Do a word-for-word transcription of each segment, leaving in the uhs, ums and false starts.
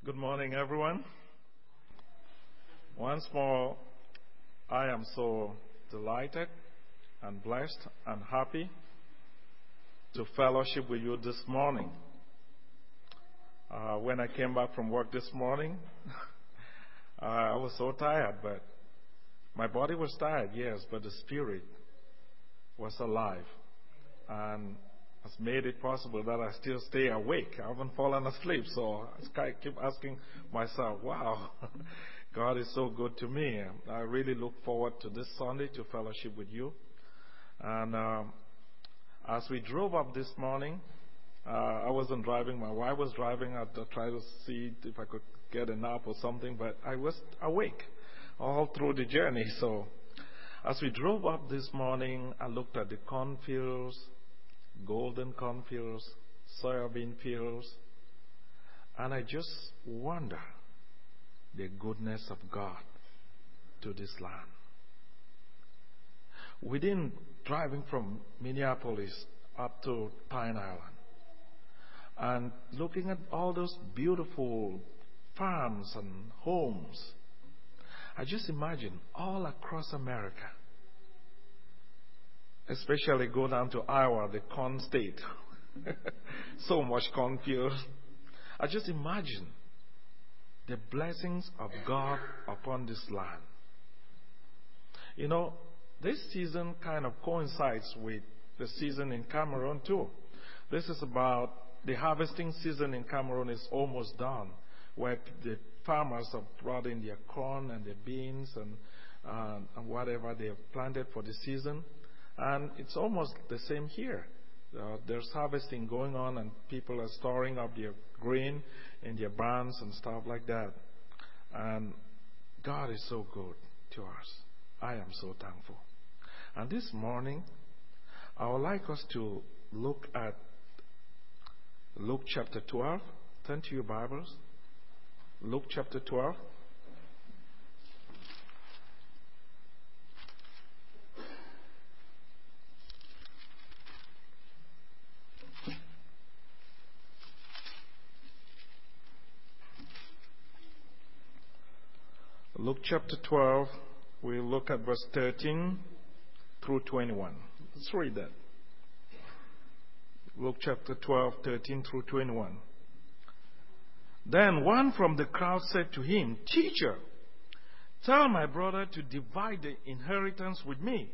Good morning, everyone. Once more, I am so delighted and blessed and happy to fellowship with you this morning. Uh, when I came back from work this morning, uh, I was so tired, but my body was tired, yes, but the spirit was alive and has made it possible that I still stay awake. I haven't fallen asleep, so I keep asking myself, wow, God is so good to me. I really look forward to this Sunday to fellowship with you. And um, as we drove up this morning, uh, I wasn't driving. My wife was driving. I tried to see if I could get a nap or something, but I was awake all through the journey. So as we drove up this morning, I looked at the cornfields, golden cornfields, soybean fields, and I just wonder the goodness of God to this land. Within driving from Minneapolis up to Pine Island and looking at all those beautiful farms and homes, I just imagine all across America, especially go down to Iowa, the corn state. So much cornfield. I just imagine the blessings of God upon this land. You know, this season kind of coincides with the season in Cameroon too. This is about the harvesting season in Cameroon is almost done, where the farmers have brought in their corn and their beans and, uh, and whatever they have planted for the season. And it's almost the same here. Uh, there's harvesting going on and people are storing up their grain in their barns and stuff like that. And God is so good to us. I am so thankful. And this morning, I would like us to look at Luke chapter twelve. Turn to your Bibles. Luke chapter twelve. Luke chapter twelve, we'll look at verse thirteen through twenty-one. Let's read that. Luke chapter twelve, thirteen through twenty-one. Then one from the crowd said to him, "Teacher, tell my brother to divide the inheritance with me."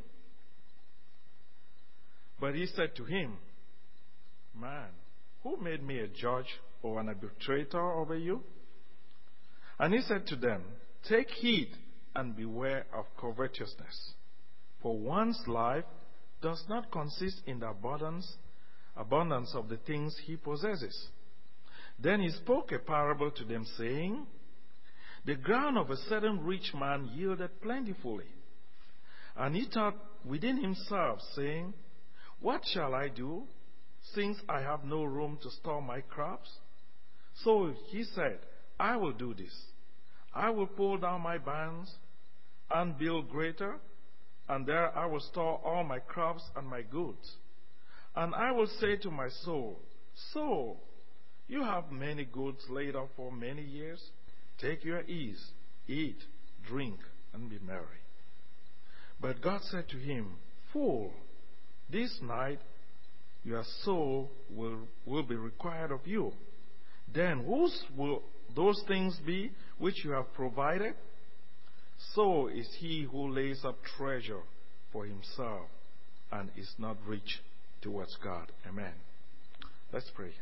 But he said to him, "Man, who made me a judge or an arbitrator over you?" And he said to them, "Take heed and beware of covetousness, for one's life does not consist in the abundance, abundance of the things he possesses." Then he spoke a parable to them, saying, "The ground of a certain rich man yielded plentifully. And he thought within himself, saying, 'What shall I do, since I have no room to store my crops?' So he said, 'I will do this. I will pull down my barns and build greater, and there I will store all my crops and my goods. And I will say to my soul, Soul, you have many goods laid up for many years. Take your ease, eat, drink, and be merry.' But God said to him, 'Fool, this night your soul will, will be required of you. Then whose will those things be which you have provided? So is he who lays up treasure for himself and is not rich towards God.'" Amen. Let's pray.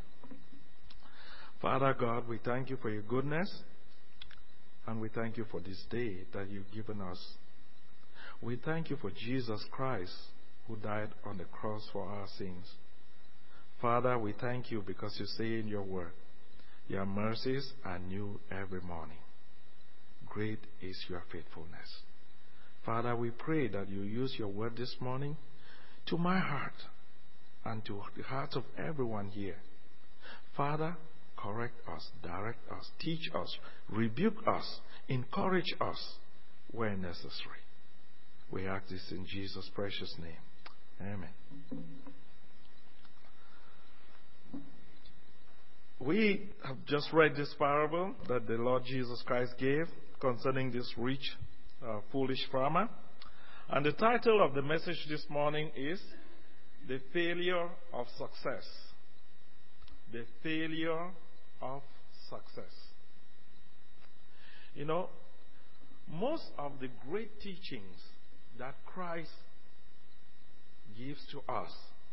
Father God, we thank you for your goodness, and we thank you for this day that you've given us. We thank you for Jesus Christ, who died on the cross for our sins. Father, we thank you because you say in your word, your mercies are new every morning. Great is your faithfulness. Father, we pray that you use your word this morning to my heart and to the hearts of everyone here. Father, correct us, direct us, teach us, rebuke us, encourage us where necessary. We ask this in Jesus' precious name. Amen. We have just read this parable that the Lord Jesus Christ gave concerning this rich, uh, foolish farmer. And the title of the message this morning is The Failure of Success. The Failure of Success. You know, most of the great teachings that Christ gives to us,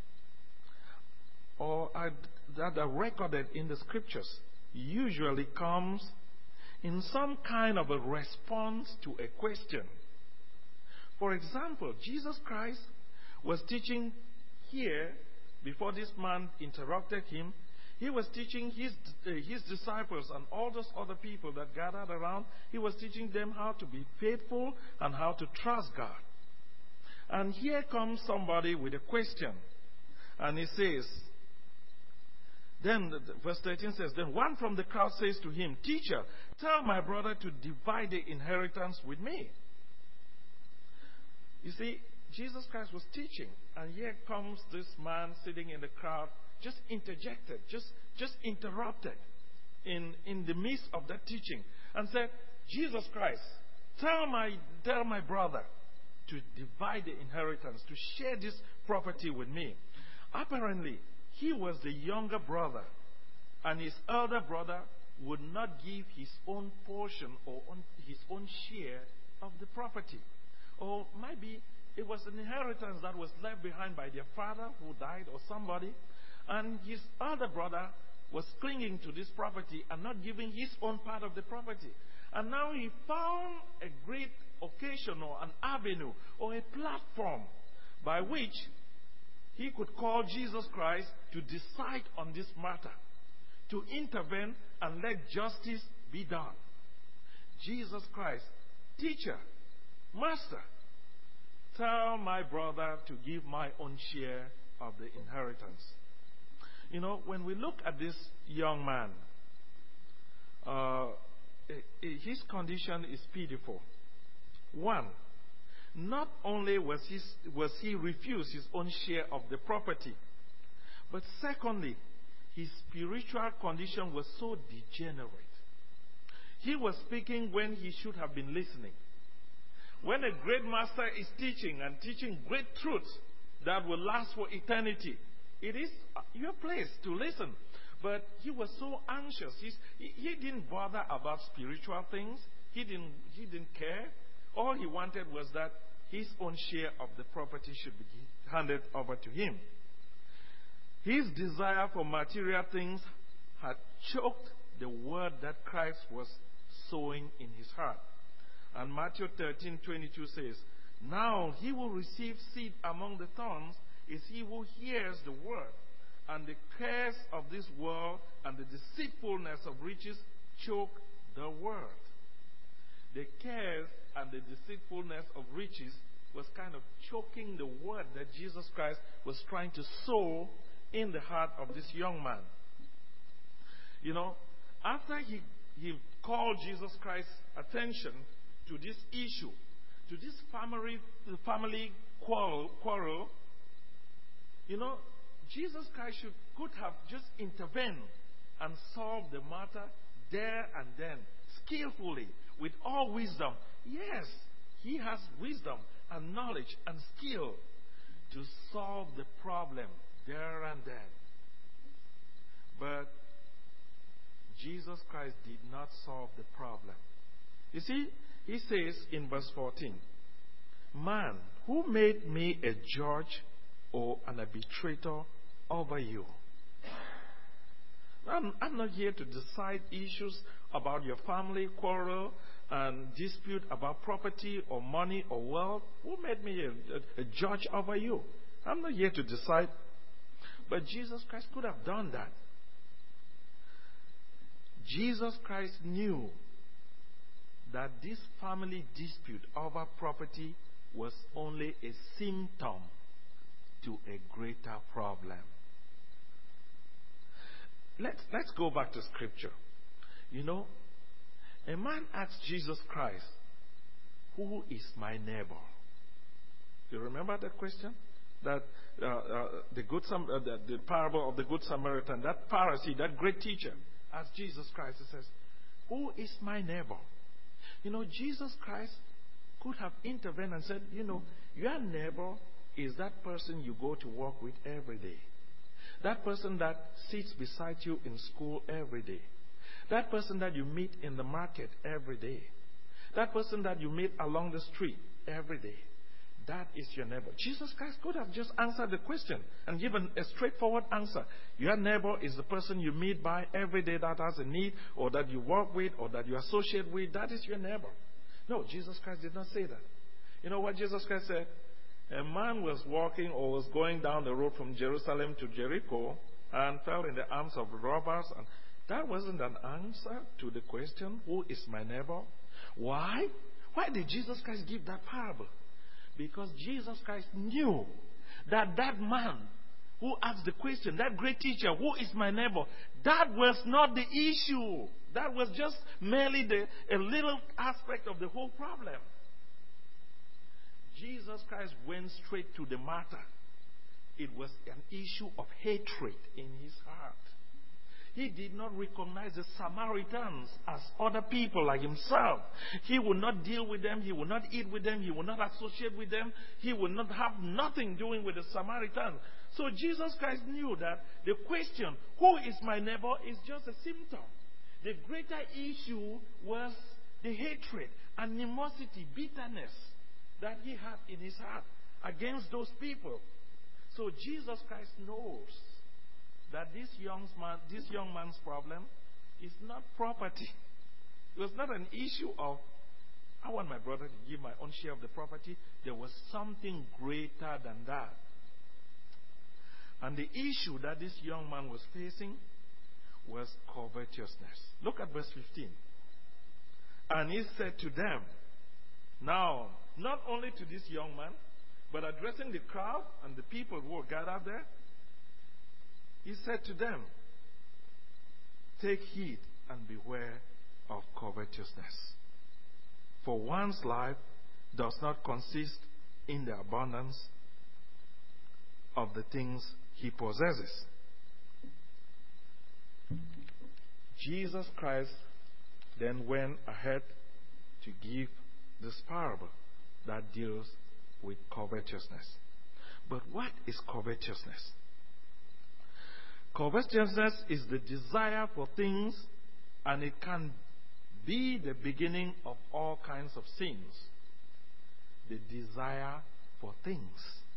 or are, that are recorded in the scriptures, usually comes in some kind of a response to a question. For example, Jesus Christ was teaching here, before this man interrupted him, he was teaching his, uh, his disciples and all those other people that gathered around, he was teaching them how to be faithful and how to trust God. And here comes somebody with a question. And he says, then verse thirteen says, then one from the crowd says to him, Teacher, tell my brother to divide the inheritance with me. You see, Jesus Christ was teaching, and here comes this man sitting in the crowd, just interjected, just, just interrupted in, in the midst of that teaching, and said, Jesus Christ, tell my, tell my brother to divide the inheritance, to share this property with me. Apparently, he was the younger brother, and his elder brother would not give his own portion or on his own share of the property. Or maybe it was an inheritance that was left behind by their father who died or somebody, and his elder brother was clinging to this property and not giving his own part of the property. And now he found a great occasion or an avenue or a platform by which he could call Jesus Christ to decide on this matter, to intervene and let justice be done. Jesus Christ, Teacher, Master, tell my brother to give my own share of the inheritance. You know, when we look at this young man, uh, his condition is pitiful. One, not only was he, was he refused his own share of the property, but secondly, his spiritual condition was so degenerate. He was speaking when he should have been listening. When a great master is teaching and teaching great truths that will last for eternity, it is your place to listen. But he was so anxious. He's, he, he didn't bother about spiritual things. He didn't, he didn't care. All he wanted was that his own share of the property should be handed over to him. His desire for material things had choked the word that Christ was sowing in his heart. And Matthew thirteen twenty-two says, Now he will receive seed among the thorns is he who hears the word, and the cares of this world and the deceitfulness of riches choke the word. The cares and the deceitfulness of riches was kind of choking the word that Jesus Christ was trying to sow in the heart of this young man. You know, after he, he called Jesus Christ's attention to this issue, to this family, family quarrel, quarrel, you know, Jesus Christ should, could have just intervened and solved the matter there and then, skillfully, with all wisdom. Yes, he has wisdom and knowledge and skill to solve the problem there and then. But Jesus Christ did not solve the problem. You see, he says in verse fourteen, Man, who made me a judge or an arbitrator over you? I'm, I'm not here to decide issues about your family quarrel and dispute about property or money or wealth. Who made me a, a, a judge over you? I'm not here to decide. But Jesus Christ could have done that. Jesus Christ knew that this family dispute over property was only a symptom to a greater problem. Let's, let's go back to Scripture. You know, a man asked Jesus Christ, Who is my neighbor? Do you remember that question? that uh, uh, the good Sam- uh, the, the parable of the Good Samaritan, that Pharisee, that great teacher, asked Jesus Christ, he says, "Who is my neighbor?" You know, Jesus Christ could have intervened and said, you know, your neighbor is that person you go to work with every day. That person that sits beside you in school every day. That person that you meet in the market every day. That person that you meet along the street every day. That is your neighbor. Jesus Christ could have just answered the question and given a straightforward answer. Your neighbor is the person you meet by every day that has a need, or that you work with, or that you associate with. That is your neighbor. No, Jesus Christ did not say that. You know what Jesus Christ said? A man was walking or was going down the road from Jerusalem to Jericho and fell in the arms of robbers. And that wasn't an answer to the question, who is my neighbor? Why? Why did Jesus Christ give that parable? Because Jesus Christ knew that that man who asked the question, that great teacher, who is my neighbor, that was not the issue. That was just merely the, a little aspect of the whole problem. Jesus Christ went straight to the matter. It was an issue of hatred in his heart. He did not recognize the Samaritans as other people like himself. He would not deal with them. He would not eat with them. He would not associate with them. He would not have nothing doing with the Samaritans. So Jesus Christ knew that the question, who is my neighbor, is just a symptom. The greater issue was the hatred, animosity, bitterness that he had in his heart against those people. So Jesus Christ knows that this young man, this young man's problem is not property. It was not an issue of, I want my brother to give my own share of the property. There was something greater than that. And the issue that this young man was facing was covetousness. Look at verse fifteen. And he said to them, now, not only to this young man, but addressing the crowd and the people who were gathered there, he said to them, take heed and beware of covetousness. For one's life does not consist in the abundance of the things he possesses. Jesus Christ then went ahead to give this parable that deals with covetousness. But what is covetousness? Covetousness is the desire for things, and it can be the beginning of all kinds of sins. The desire for things.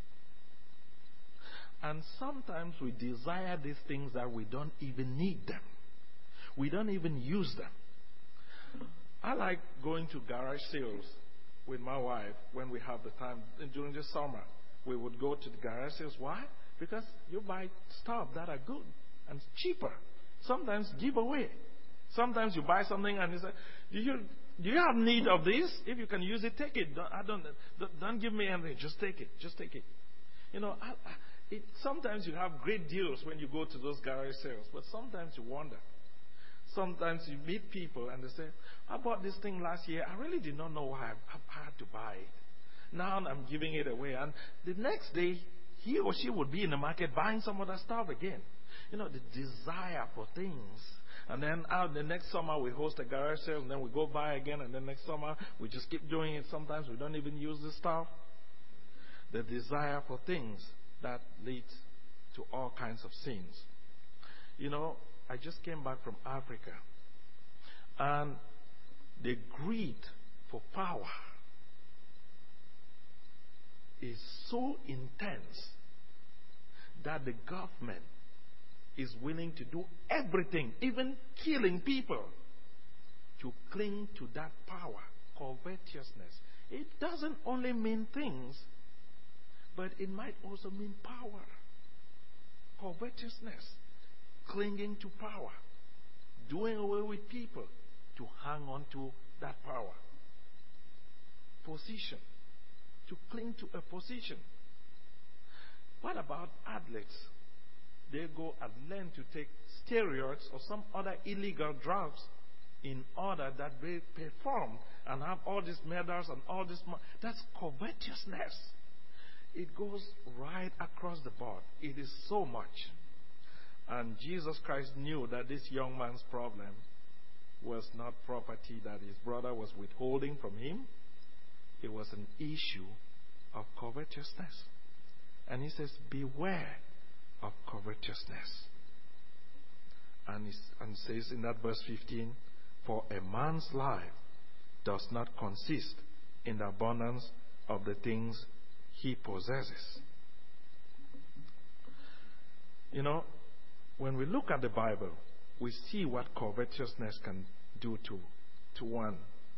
And sometimes we desire these things that we don't even need them. We don't even use them. I like going to garage sales with my wife when we have the time. During the summer, we would go to the garage sales. Why? Because you buy stuff that are good and cheaper. Sometimes give away. Sometimes you buy something and you say, do you, do you have need of this? If you can use it, take it. Don't, I don't, don't give me anything. Just take it. Just take it. You know, I, I, it, sometimes you have great deals when you go to those garage sales, but sometimes you wonder. Sometimes you meet people and they say, I bought this thing last year. I really did not know why I had to buy it. Now I'm giving it away. And the next day, he or she would be in the market buying some other stuff again. You know, the desire for things. And then out the next summer, we host a garage sale, and then we go buy again. And then next summer, we just keep doing it. Sometimes we don't even use the stuff. The desire for things that leads to all kinds of sins. You know, I just came back from Africa, and the greed for power is so intense that the government is willing to do everything, even killing people, to cling to that power, covetousness. It doesn't only mean things, but it might also mean power. Covetousness. Clinging to power, doing away with people to hang on to that power. Position, to cling to a position. What about athletes? They go and learn to take steroids or some other illegal drugs in order that they perform and have all these medals and all this. Mo- That's covetousness. It goes right across the board. It is so much. And Jesus Christ knew that this young man's problem was not property that his brother was withholding from him. It was an issue of covetousness. And he says, beware of covetousness. And, and says in that verse fifteen, for a man's life does not consist in the abundance of the things he possesses. You know, when we look at the Bible, we see what covetousness can do to, to one.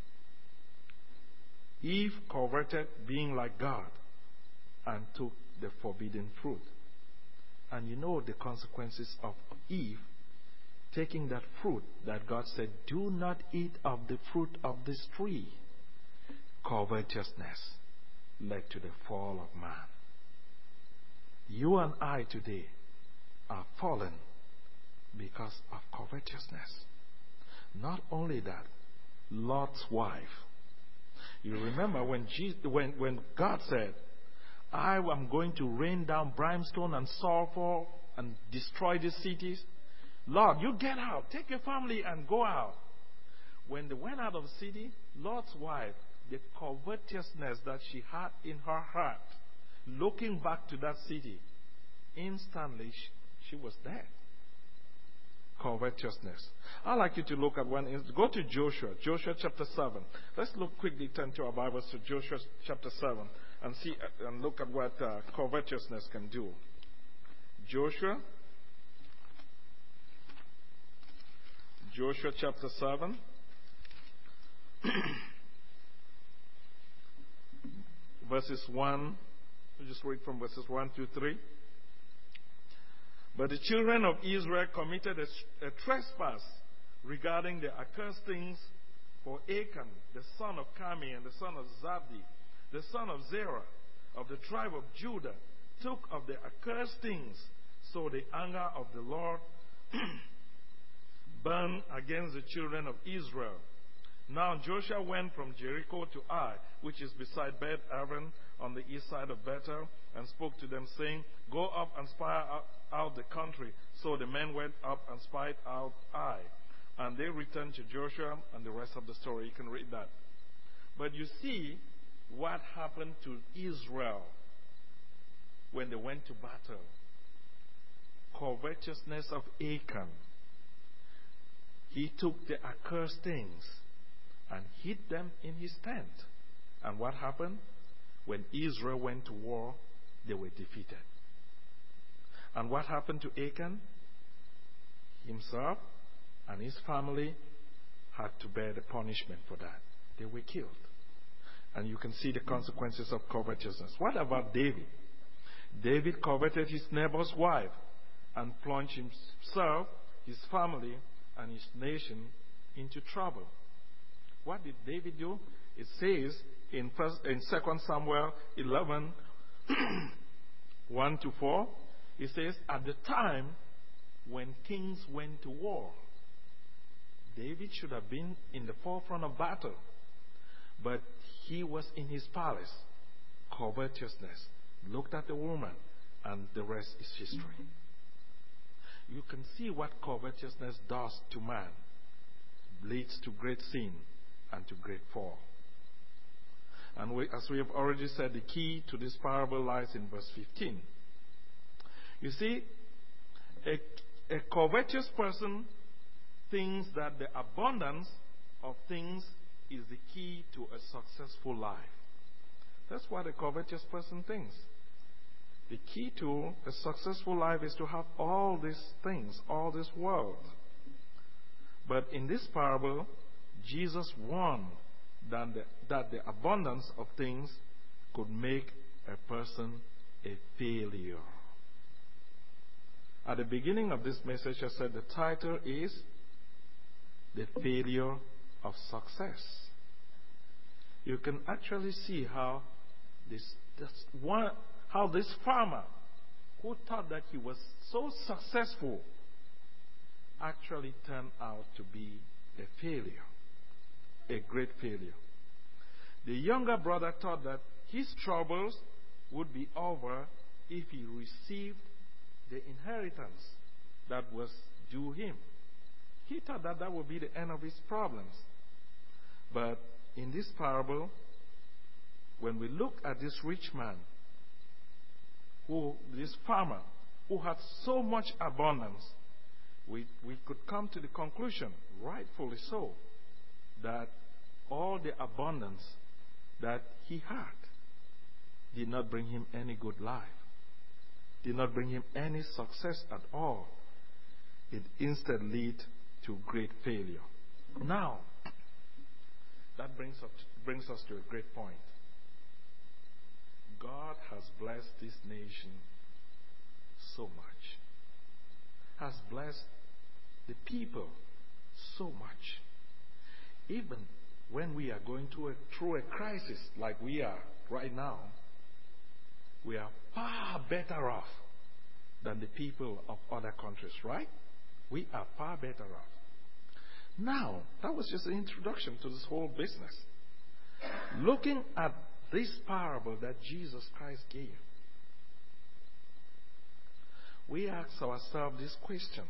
Eve coveted being like God and took the forbidden fruit. And you know the consequences of Eve taking that fruit that God said, do not eat of the fruit of this tree. Covetousness led to the fall of man. You and I today are fallen because of covetousness. Not only that, Lot's wife. You remember when, Jesus, when, when God said, I am going to rain down brimstone and sulfur and destroy these cities. Lord, you get out. Take your family and go out. When they went out of the city, Lot's wife, the covetousness that she had in her heart, looking back to that city, instantly she, she was dead. Covetousness. I'd like you to look at one. Go to Joshua, Joshua chapter seven. Let's look quickly, turn to our Bibles to Joshua chapter seven and see and look at what uh, covetousness can do. Joshua, Joshua chapter seven. Verses one, we'll just read from verses one to three. But the children of Israel committed a, a trespass regarding the accursed things, for Achan, the son of Carmi, and the son of Zabdi, the son of Zerah, of the tribe of Judah, took of the accursed things. So the anger of the Lord burned against the children of Israel. Now Joshua went from Jericho to Ai, which is beside Beth Aven on the east side of Bethel, and spoke to them, saying, go up and spy out, out the country. So the men went up and spied out Ai. And they returned to Joshua, and the rest of the story, you can read that. But you see what happened to Israel when they went to battle. Covetousness of Achan. He took the accursed things and hid them in his tent. And what happened? When Israel went to war, they were defeated. And what happened to Achan? Himself and his family had to bear the punishment for that. They were killed. And you can see the consequences of covetousness. What about David? David coveted his neighbor's wife and plunged himself, his family, and his nation into trouble. What did David do? It says in, first, in Second Samuel eleven, one to four, it says, at the time when kings went to war, David should have been in the forefront of battle, but he was in his palace. Covetousness. Looked at the woman, and the rest is history. You can see what covetousness does to man. Leads to great sin and to great fall. And we, as we have already said, the key to this parable lies in verse fifteen. You see, a, a covetous person thinks that the abundance of things is the key to a successful life. That's what a covetous person thinks. The key to a successful life is to have all these things, all this world. But in this parable, Jesus warned that the, that the abundance of things could make a person a failure. At the beginning of this message, I said the title is The Failure of Success. You can actually see how this, this one, how this farmer who thought that he was so successful actually turned out to be a failure, a great failure. The younger brother thought that his troubles would be over if he received the inheritance that was due him. He thought that that would be the end of his problems. But in this parable, when we look at this rich man, who this farmer, who had so much abundance, we, we could come to the conclusion, rightfully so, that all the abundance that he had did not bring him any good life, did not bring him any success at all. It instead led to great failure. Now, that brings us, brings us to a great point. God has blessed this nation so much, has blessed the people so much. Even when we are going through a, through a crisis like we are right now, we are far better off than the people of other countries, right? We are far better off. Now, that was just an introduction to this whole business. Looking at this parable that Jesus Christ gave, we ask ourselves this question: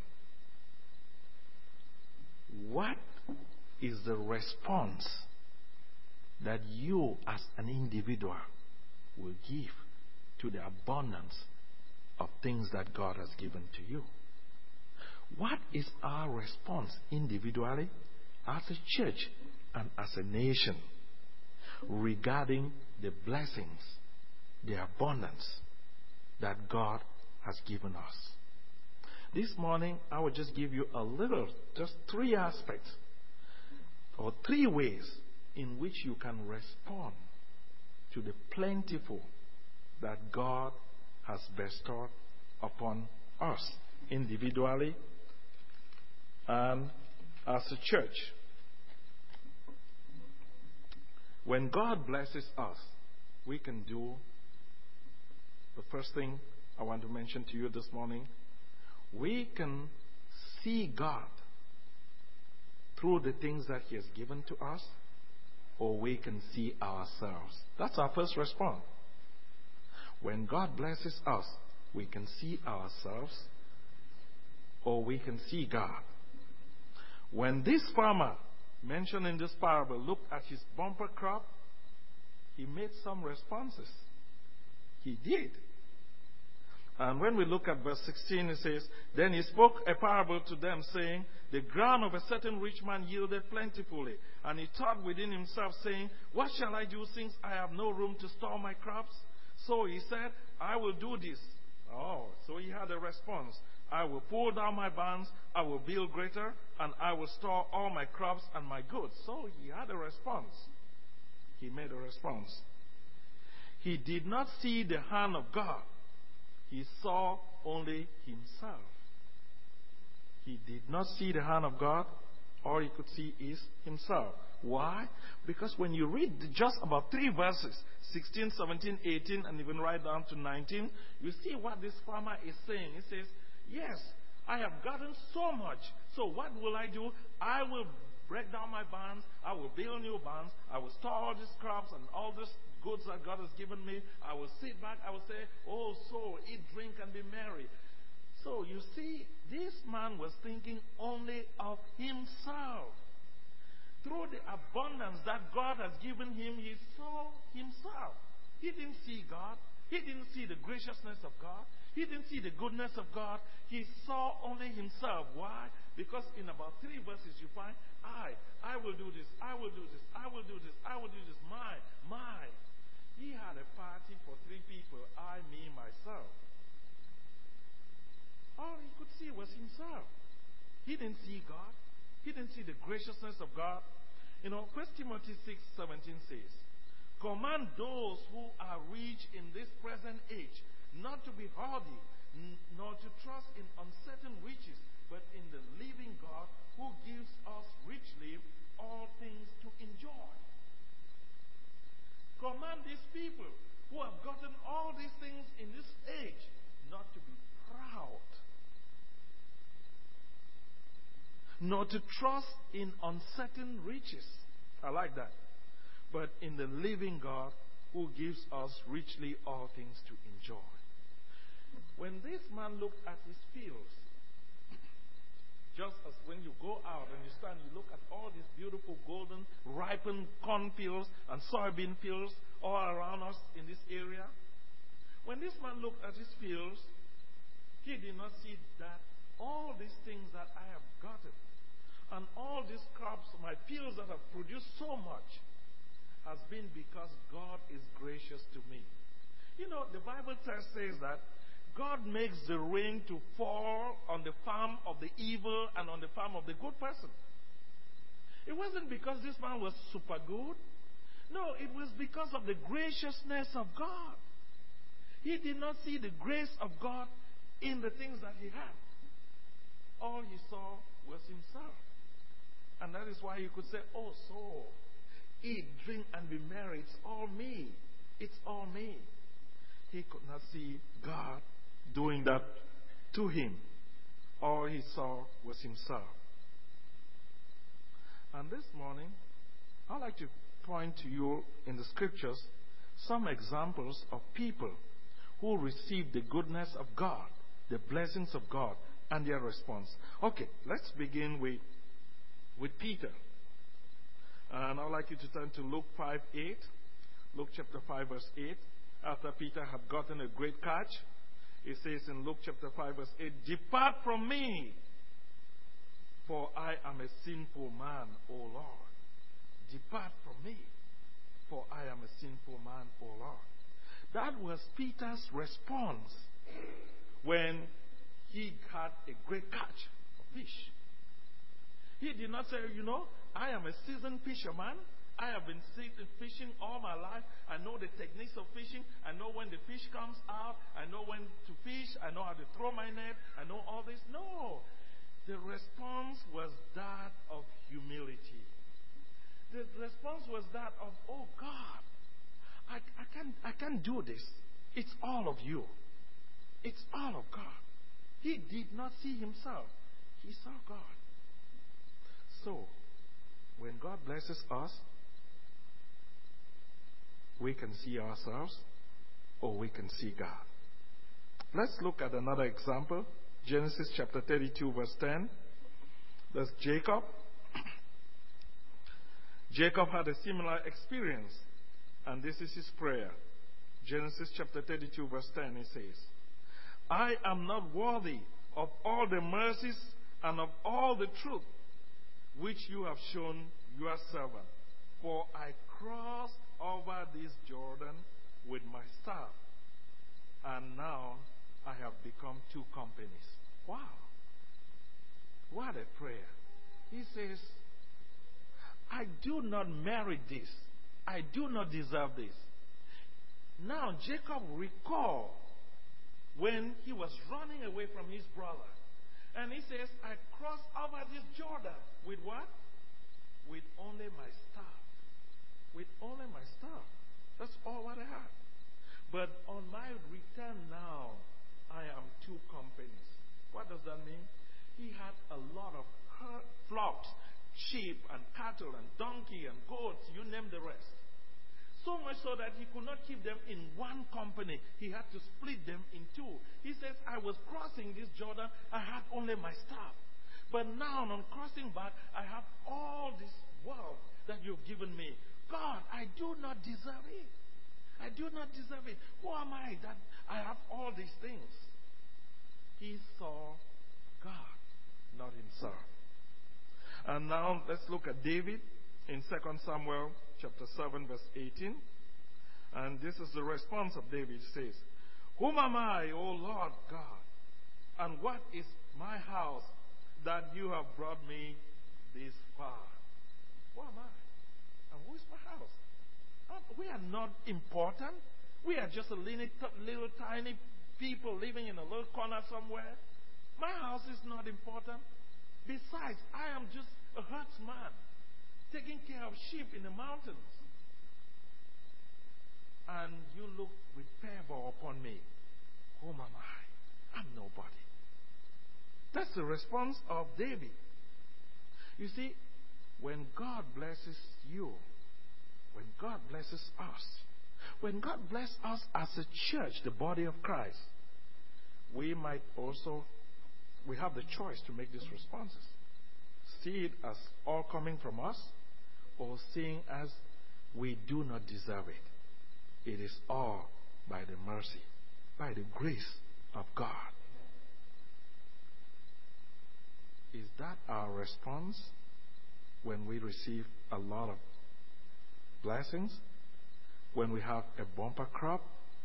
what is the response that you as an individual will give to the abundance of things that God has given to you? What is our response individually, as a church, and as a nation regarding the blessings, the abundance that God has given us? This morning, I will just give you a little, just three aspects, or three ways in which you can respond to the plentiful that God has bestowed upon us individually and as a church. When God blesses us, we can do the first thing I want to mention to you this morning. We can see God through the things that He has given to us, or we can see ourselves. That's our first response. When God blesses us, we can see ourselves, or we can see God. When this farmer mentioned in this parable looked at his bumper crop, he made some responses. He did. And when we look at verse sixteen, it says, "Then he spoke a parable to them, saying, The ground of a certain rich man yielded plentifully. And he thought within himself, saying, What shall I do, since I have no room to store my crops? So he said, I will do this." Oh, so he had a response. "I will pull down my barns, I will build greater, and I will store all my crops and my goods." So he had a response. He made a response. He did not see the hand of God. He saw only himself. He did not see the hand of God. All he could see is himself. Why? Because when you read just about three verses, sixteen, seventeen, eighteen, and even right down to nineteen, you see what this farmer is saying. He says, "Yes, I have gotten so much. So what will I do? I will break down my barns. I will build new barns. I will store all these crops and all these goods that God has given me. I will sit back. I will say, oh, soul, eat, drink, and be merry." So you see, this man was thinking only of himself. Through the abundance that God has given him, he saw himself. He didn't see God. He didn't see the graciousness of God. He didn't see the goodness of God. He saw only himself. Why? Because in about three verses you find, I, I will do this, I will do this, I will do this, I will do this, my, my. He had a party for three people, I, me, myself. All he could see was himself. He didn't see God. He didn't see the graciousness of God. You know, First Timothy six seventeen says, "Command those who are rich in this present age not to be haughty, n- nor to trust in uncertain riches, but in the living God who gives us richly all things to enjoy." Command these people who have gotten all these things in this age not to be proud, nor to trust in uncertain riches. I like that. But in the living God who gives us richly all things to enjoy. When this man looked at his fields, just as when you go out and you stand, you look at all these beautiful golden ripened cornfields and soybean fields all around us in this area. When this man looked at his fields, he did not see that all these things that I have gotten and all these crops, my fields that have produced so much, has been because God is gracious to me. You know, the Bible says that God makes the rain to fall on the farm of the evil and on the farm of the good person. It wasn't because this man was super good. No, it was because of the graciousness of God. He did not see the grace of God in the things that he had. All he saw was himself. And that is why he could say, oh soul, eat, drink, and be merry. It's all me. It's all me. He could not see God doing that to him. All he saw was himself. And this morning, I'd like to point to you in the scriptures some examples of people who received the goodness of God, the blessings of God, and their response. Okay, let's begin with, with Peter. And I'd like you to turn to Luke five eight. Luke chapter five, verse eight. After Peter had gotten a great catch, it says in Luke chapter five, verse eight, depart from me, for I am a sinful man, O Lord. Depart from me, for I am a sinful man, O Lord. That was Peter's response when he had a great catch of fish. He did not say, you know, I am a seasoned fisherman. I have been fishing all my life. I know the techniques of fishing. I know when the fish comes out. I know when to fish. I know how to throw my net. I know all this. No. The response was that of humility. The response was that of, oh God, I, I, can't, I can't do this. It's all of you. It's all of God. He did not see himself. He saw God. So, when God blesses us, we can see ourselves or we can see God. Let's look at another example. Genesis chapter thirty-two, verse ten. That's Jacob. Jacob had a similar experience, and this is his prayer. Genesis chapter thirty-two, verse ten, it says, I am not worthy of all the mercies and of all the truth which you have shown your servant, for I crossed over this Jordan with my staff, and now I have become two companies. Wow. What a prayer. He says, I do not merit this. I do not deserve this. Now Jacob recalled when he was running away from his brother. And he says, I crossed over this Jordan with what? With only my staff. With only my staff. That's all what I had. But on my return now, I am two companies. What does that mean? He had a lot of herd, flocks, sheep and cattle and donkey and goats, you name the rest. So much so that he could not keep them in one company. He had to split them in two. He says, I was crossing this Jordan, I had only my staff. But now on crossing back, I have all this wealth that you've given me. God, I do not deserve it. I do not deserve it. Who am I that I have all these things? He saw God, not himself. And now let's look at David in Second Samuel chapter seven, verse eighteen. And this is the response of David. It says, whom am I, O Lord God? And what is my house that you have brought me this far? Who am I? And who is my house? We are not important. We are just a little, little tiny people living in a little corner somewhere. My house is not important. Besides, I am just a herdsman taking care of sheep in the mountains. And you look with favor upon me. Whom am I? I'm nobody. That's the response of David. You see, when God blesses you, when God blesses us, When God bless us as a church, the body of Christ, we might also, we have the choice to make these responses. See it as all coming from us, or seeing as we do not deserve it. It is all by the mercy, by the grace of God. Is that our response when we receive a lot of blessings? When we have a bumper crop?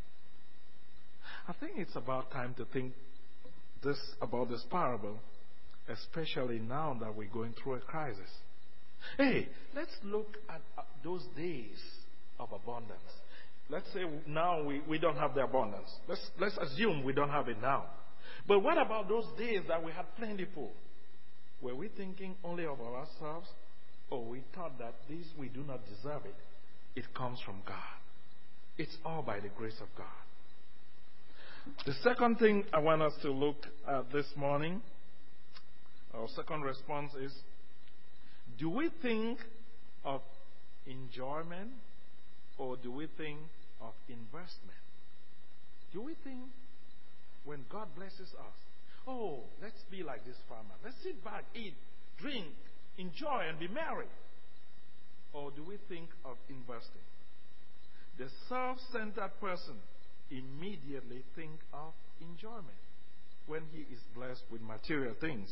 I think it's about time to think this about this parable, especially now that we're going through a crisis. Hey, let's look at uh, those days of abundance. Let's say now we, we don't have the abundance. Let's, let's assume we don't have it now. But what about those days that we had plentiful? Were we thinking only of ourselves? Or we thought that this, we do not deserve it? It comes from God. It's all by the grace of God. The second thing I want us to look at this morning, our second response is, do we think of enjoyment or do we think of investment? Do we think when God blesses us, oh, let's be like this farmer. Let's sit back, eat, drink, enjoy, and be merry? Or do we think of investing? The self-centered person immediately thinks of enjoyment when he is blessed with material things.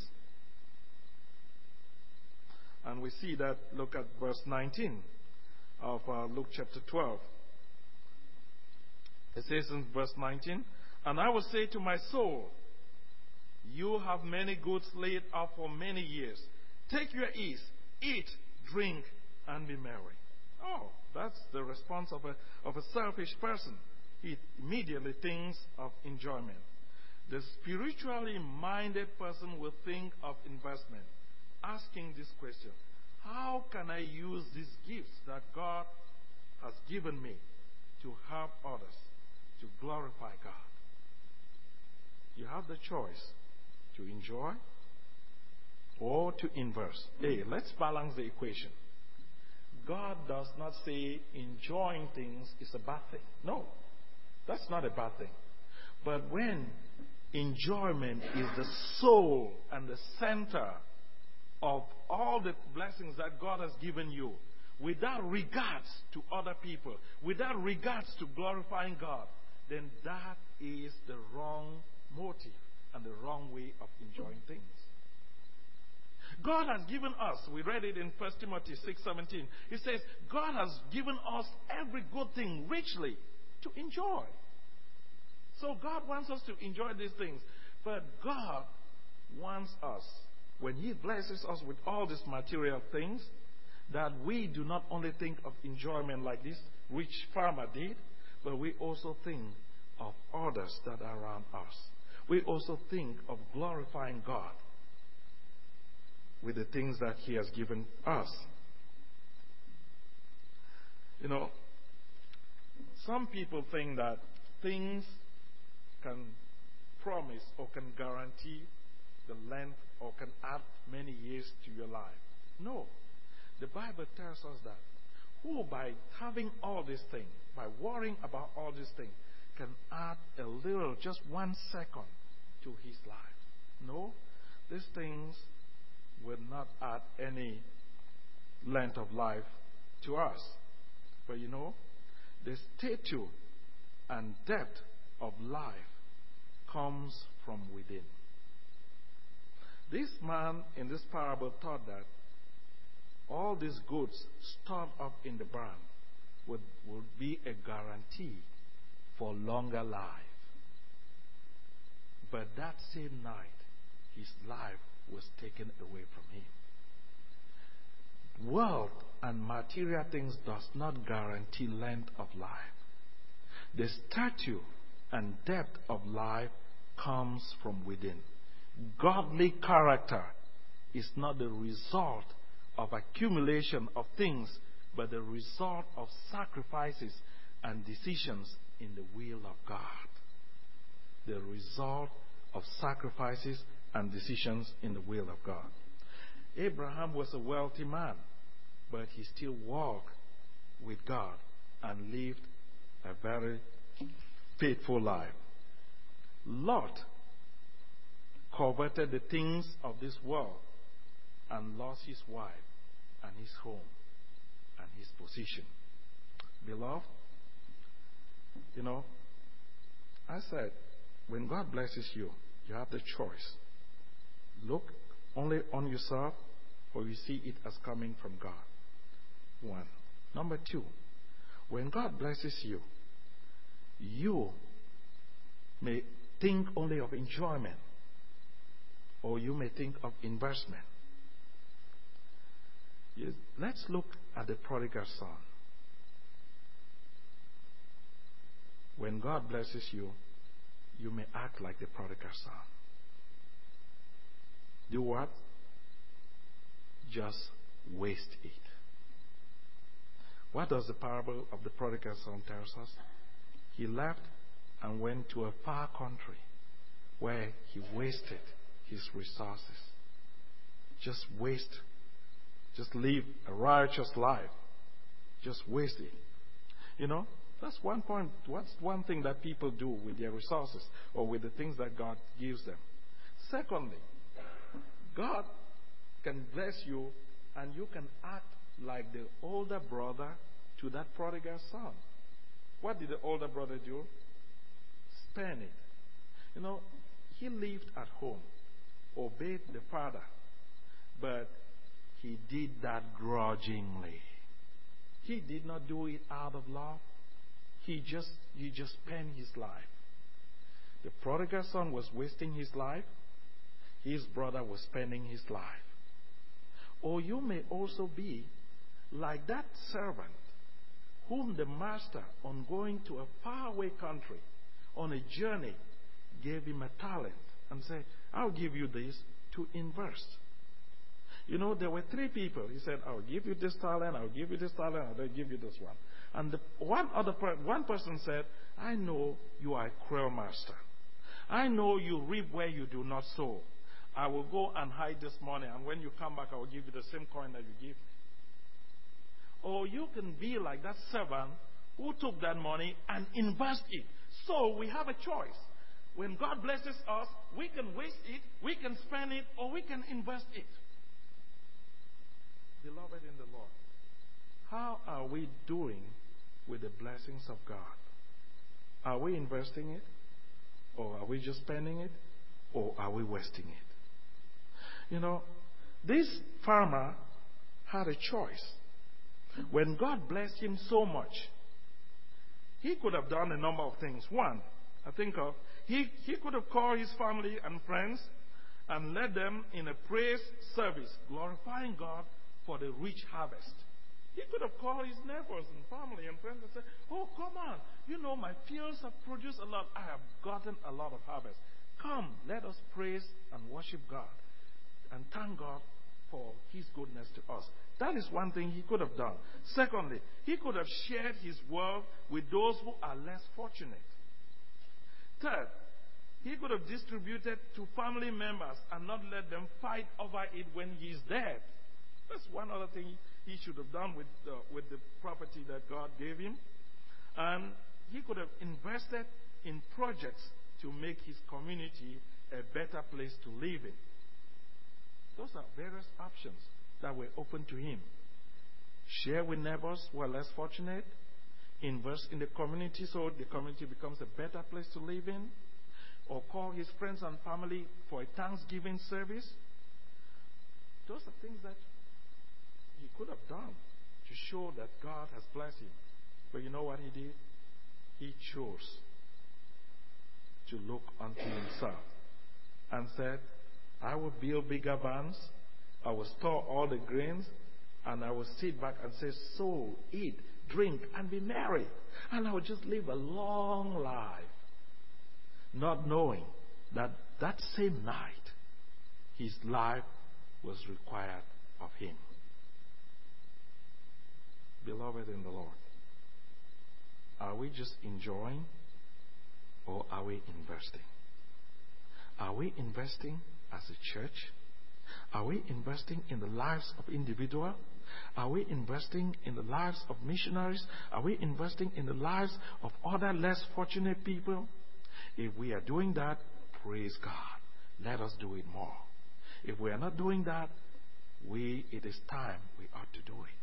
And we see that, look at verse nineteen of uh, Luke chapter twelve. It says in verse nineteen, "And I will say to my soul, you have many goods laid up for many years. Take your ease, eat, drink, and be merry." Oh, that's the response of a, of a selfish person. He immediately thinks of enjoyment. The spiritually minded person will think of investment, asking this question: how can I use these gifts that God has given me to help others, to glorify God? You have the choice to enjoy or to invest. Hey, let's balance the equation. God does not say enjoying things is a bad thing. No, that's not a bad thing. But when enjoyment is the soul and the center of all the blessings that God has given you, without regards to other people, without regards to glorifying God, then that is the wrong motive and the wrong way of enjoying things. God has given us, we read it in First Timothy six seventeen, it says, God has given us every good thing richly to enjoy. So God wants us to enjoy these things. But God wants us, when He blesses us with all these material things, that we do not only think of enjoyment like this rich farmer did, but we also think of others that are around us. We also think of glorifying God with the things that He has given us. You know, some people think that things can promise or can guarantee the length or can add many years to your life. No. The Bible tells us that who by having all these things, by worrying about all these things, can add a little, just one second to his life. No, these things will not add any length of life to us. But you know, the stature and depth of life comes from within. This man in this parable thought that all these goods stored up in the barn would, would be a guarantee for longer life. But that same night, his life was taken away from him. Wealth and material things does not guarantee length of life. The stature and depth of life comes from within. Godly character is not the result of accumulation of things, but the result of sacrifices and decisions in the will of God. The result of sacrifices and decisions in the will of God. Abraham was a wealthy man, but he still walked with God and lived a very faithful life. Lot coveted the things of this world and lost his wife and his home and his position. Beloved, you know, I said, when God blesses you, you have the choice. Look only on yourself, or you see it as coming from God. One. Number two, when God blesses you, you may think only of enjoyment, or you may think of investment. Yes, let's look at the prodigal son. When God blesses you, you may act like the prodigal son. Do what? Just waste it. What does the parable of the prodigal son tell us? He left and went to a far country where he wasted his resources. Just waste. Just live a righteous life. Just waste it. You know, that's one point. What's one thing that people do with their resources or with the things that God gives them? Secondly, God can bless you and you can act like the older brother to that prodigal son. What did the older brother do? Spend it. You know, he lived at home, obeyed the father, but he did that grudgingly. He did not do it out of love. He just he just spent his life. The prodigal son was wasting his life. His brother was spending his life. Or you may also be like that servant whom the master, on going to a faraway country, on a journey, gave him a talent and said, I'll give you this to invest. You know, there were three people. He said, I'll give you this talent, I'll give you this talent, I'll give you this one. And the one other per- one person said, I know you are a cruel master. I know you reap where you do not sow. I will go and hide this money, and when you come back, I will give you the same coin that you give me. Or you can be like that servant who took that money and invest it. So we have a choice. When God blesses us, we can waste it, we can spend it, or we can invest it. Beloved in the Lord, how are we doing with the blessings of God? Are we investing it? Or are we just spending it? Or are we wasting it? You know, this farmer had a choice. When God blessed him so much, he could have done a number of things. One, I think of, he, he could have called his family and friends and led them in a praise service, glorifying God for the rich harvest. He could have called his neighbors and family and friends and said, oh, come on, you know, my fields have produced a lot. I have gotten a lot of harvest. Come, let us praise and worship God and thank God for his goodness to us. That is one thing he could have done. Secondly, he could have shared his wealth with those who are less fortunate. Third, he could have distributed to family members and not let them fight over it when he is dead. That's one other thing he should have done with the, with the property that God gave him. And he could have invested in projects to make his community a better place to live in. Those are various options that were open to him. Share with neighbors who are less fortunate. Invest in the community so the community becomes a better place to live in. Or call his friends and family for a Thanksgiving service. Those are things that he could have done to show that God has blessed him. But you know what he did? He chose to look unto himself and said, I will build bigger barns, I will store all the grains, and I will sit back and say, sow, eat, drink, and be merry. And I will just live a long life, not knowing that that same night, his life was required of him. Beloved in the Lord, are we just enjoying or are we investing? Are we investing as a church? Are we investing in the lives of individuals? Are we investing in the lives of missionaries? Are we investing in the lives of other less fortunate people? If we are doing that, praise God. Let us do it more. If we are not doing that, we it is time we ought to do it.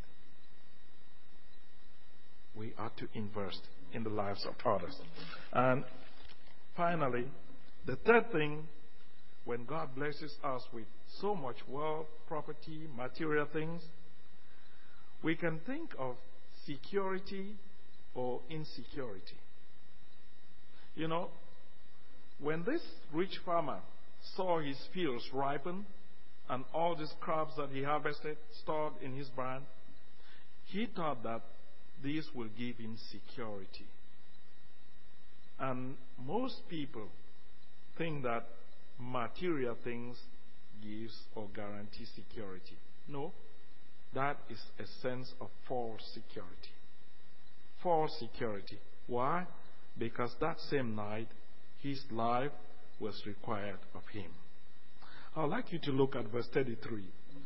We ought to invest in the lives of others. And finally, the third thing, when God blesses us with so much wealth, property, material things, we can think of security or insecurity. You know, when this rich farmer saw his fields ripen and all these crops that he harvested stored in his barn, he thought that this will give him security. And most people think that material things gives or guarantee security. No, that is a sense of false security. False security. Why? Because that same night, his life was required of him. I'd like you to look at verse thirty-three.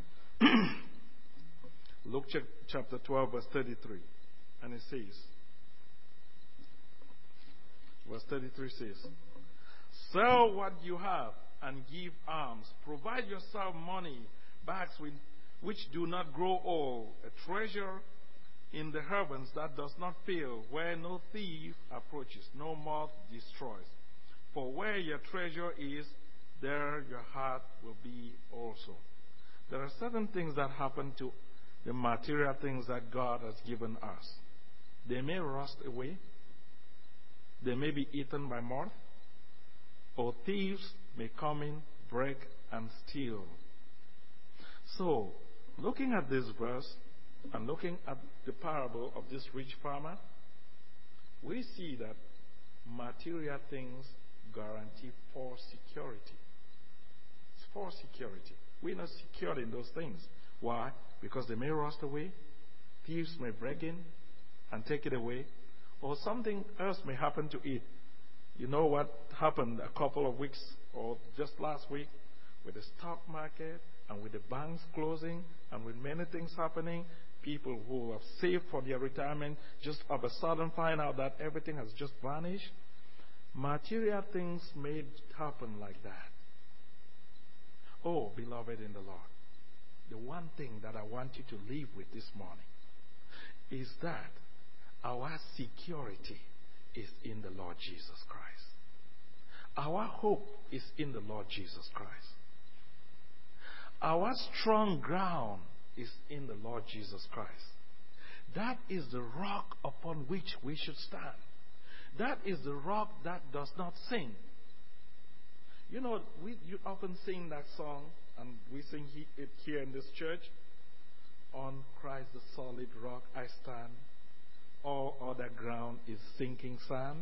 Luke chapter twelve, verse thirty-three. And it says, verse thirty-three says, sell what you have and give alms. Provide yourself money bags with, which do not grow old, a treasure in the heavens that does not fail, where no thief approaches, no moth destroys. For where your treasure is, there your heart will be also. There are certain things that happen to the material things that God has given us. They may rust away. They may be eaten by moth. Or thieves may come in, break, and steal. So, looking at this verse and looking at the parable of this rich farmer, we see that material things guarantee false security. It's false security. We're not secured in those things. Why? Because they may rust away, thieves may break in and take it away, or something else may happen to it. You know what happened a couple of weeks or just last week with the stock market and with the banks closing and with many things happening? People who have saved for their retirement just of a sudden find out that everything has just vanished. Material things may happen like that. Oh, beloved in the Lord, the one thing that I want you to leave with this morning is that our security is in the Lord Jesus Christ. Our hope is in the Lord Jesus Christ. Our strong ground is in the Lord Jesus Christ. That is the rock upon which we should stand. That is the rock that does not sink. You know, we you often sing that song, and we sing he, it here in this church. On Christ the solid rock I stand. All other ground is sinking sand.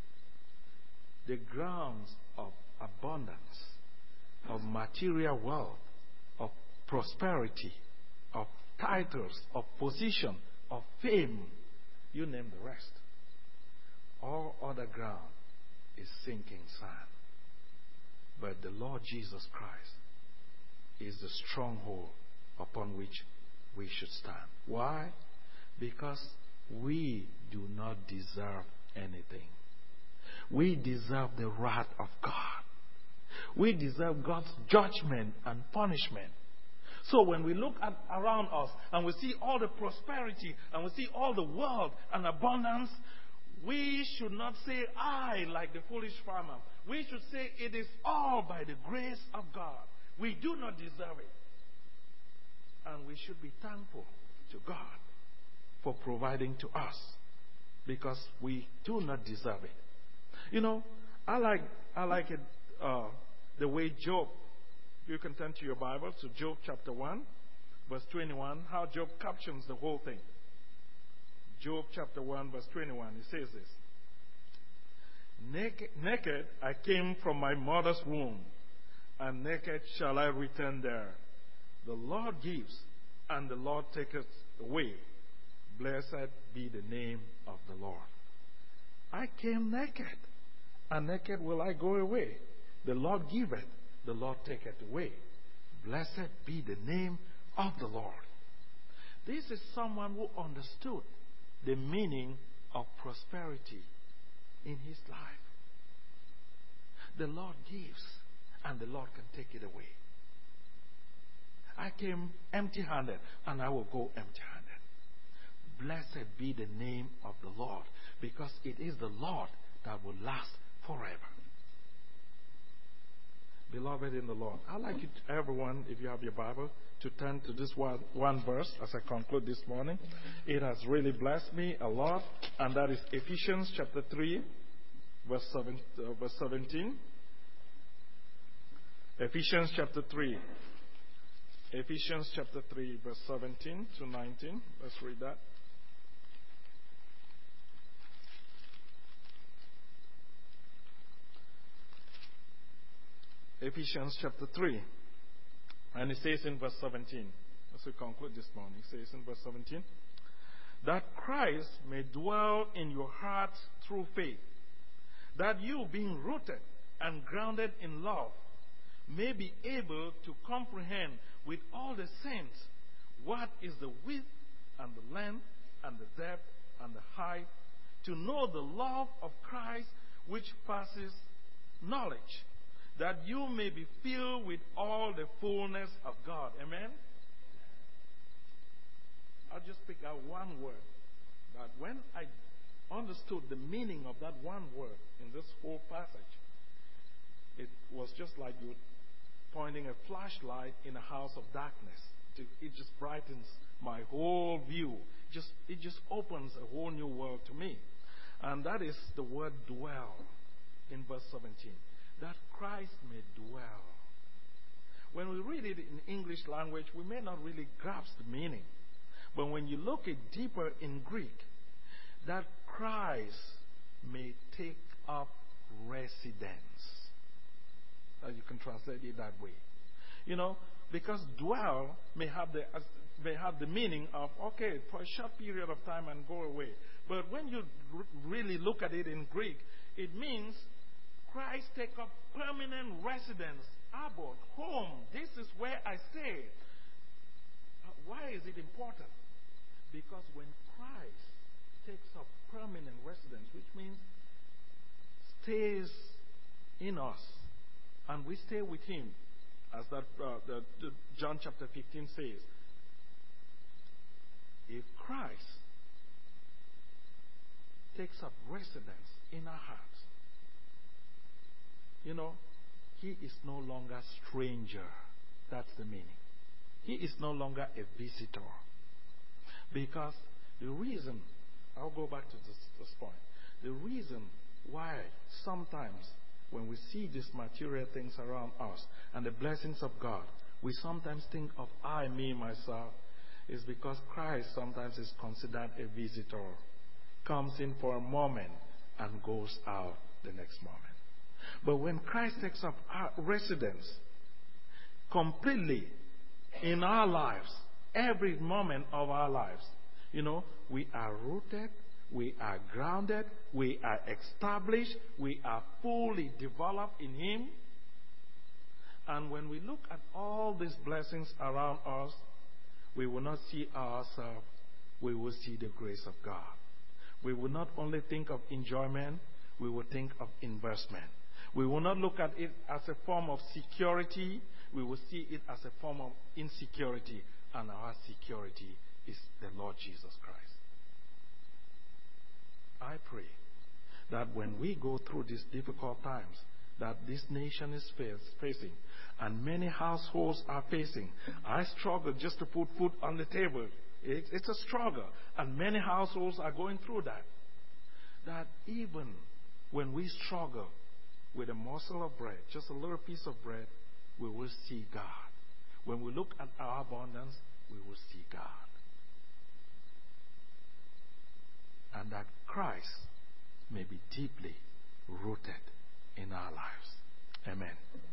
The grounds of abundance, of material wealth, of prosperity, of titles, of position, of fame, you name the rest. All other ground is sinking sand. But the Lord Jesus Christ is the stronghold upon which we should stand. Why? Because we do not deserve anything. We deserve the wrath of God. We deserve God's judgment and punishment. So when we look at around us and we see all the prosperity and we see all the wealth and abundance, we should not say, I, like the foolish farmer. We should say, it is all by the grace of God. We do not deserve it. And we should be thankful to God for providing to us, because we do not deserve it. You know, I like I like it uh, the way Job. You can turn to your Bible to Job chapter one, verse twenty-one. How Job captions the whole thing. Job chapter one, verse twenty-one. He says this: Naked, naked I came from my mother's womb, and naked shall I return there. The Lord gives, and the Lord taketh away. Blessed be the name of the Lord. I came naked, and naked will I go away. The Lord giveth, the Lord taketh away. Blessed be the name of the Lord. This is someone who understood the meaning of prosperity in his life. The Lord gives, and the Lord can take it away. I came empty-handed, and I will go empty-handed. Blessed be the name of the Lord, because it is the Lord that will last forever. Beloved in the Lord, I'd like you to, everyone, if you have your Bible, to turn to this one, one verse as I conclude this morning. It has really blessed me a lot, and that is Ephesians chapter three, verse, seven, uh, verse seventeen. Ephesians chapter three. Ephesians chapter three, verse seventeen to nineteen. Let's read that. Ephesians chapter three. And it says in verse seventeen, as we conclude this morning, it says in verse seventeen, that Christ may dwell in your hearts through faith, that you, being rooted and grounded in love, may be able to comprehend with all the saints what is the width and the length and the depth and the height, to know the love of Christ which passes knowledge, that you may be filled with all the fullness of God. Amen? I'll just pick out one word. But when I understood the meaning of that one word in this whole passage, it was just like you pointing a flashlight in a house of darkness. It just brightens my whole view. Just, it just opens a whole new world to me. And that is the word dwell in verse seventeen. That Christ may dwell. When we read it in English language, we may not really grasp the meaning. But when you look it deeper in Greek, that Christ may take up residence. Uh, you can translate it that way. You know, because dwell may have the uh, may have the meaning of, okay, for a short period of time and go away. But when you r- really look at it in Greek, it means Christ take up permanent residence, abode, home. This is where I stay. Uh, why is it important? Because when Christ takes up permanent residence, which means stays in us, and we stay with Him, as that uh, the, the John chapter fifteen says, if Christ takes up residence in our hearts, you know, He is no longer stranger. That's the meaning. He is no longer a visitor. Because the reason, I'll go back to this, this point. The reason why sometimes when we see these material things around us and the blessings of God, we sometimes think of I, me, myself, is because Christ sometimes is considered a visitor. Comes in for a moment and goes out the next moment. But when Christ takes up our residence completely in our lives, every moment of our lives, you know, we are rooted, we are grounded, we are established, we are fully developed in Him. And when we look at all these blessings around us, we will not see ourselves, we will see the grace of God. We will not only think of enjoyment, we will think of investment. We will not look at it as a form of security, we will see it as a form of insecurity, and our security is the Lord Jesus Christ. I pray that when we go through these difficult times that this nation is face, facing, and many households are facing, I struggle just to put food on the table. It, it's a struggle, and many households are going through that. That even when we struggle with a morsel of bread, just a little piece of bread, we will see God. When we look at our abundance, we will see God. And that Christ may be deeply rooted in our lives. Amen.